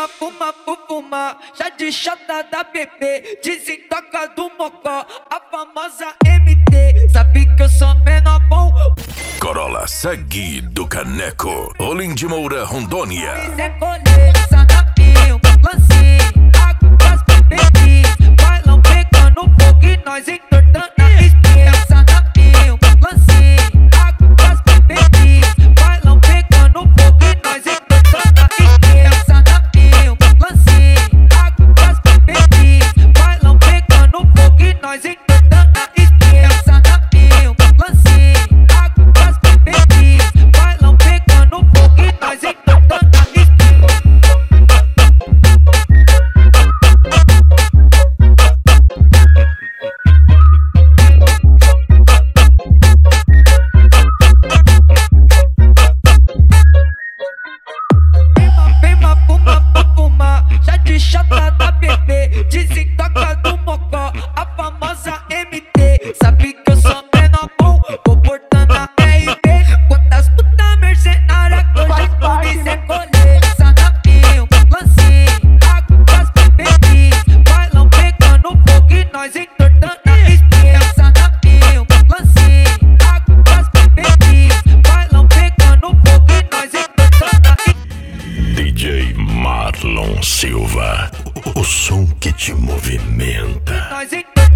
fuma, fuma, chá de chata da bebê, desentoca do mocó, a famosa MT, sabe que eu sou menor bom. Corolla Sagui do Caneco, Olim de Moura, Rondônia. Zé Colê, Sanapinho, lancinho, águas bebês, bailão pegando fogo e nós entortando a espinha. Sanapinho, lancinho, águas bebês, bailão pegando fogo e nós entortando a espinha. Sanapinho, lancinho, águas bebês, bailão pegando fogo e nós entortando a espinha. Sanapinho, lancinho, águas bebês, bailão pegando fogo e nós entortando a espinha. Fuma, chá de chata da bebê, desentoca do mocó, a famosa MT, sabe que eu sou menor bom, comportando a RB, quantas puta mercenária que eu já comi sem colher. Sanapinho, lancinho, águas bebês, bailão pegando fogo e nós entortando a espinha. Sanapinho, lancinho, águas bebês, bailão pegando fogo e nós entortando a espinha. DJ Marlon Silva, o som que te movimenta. Nós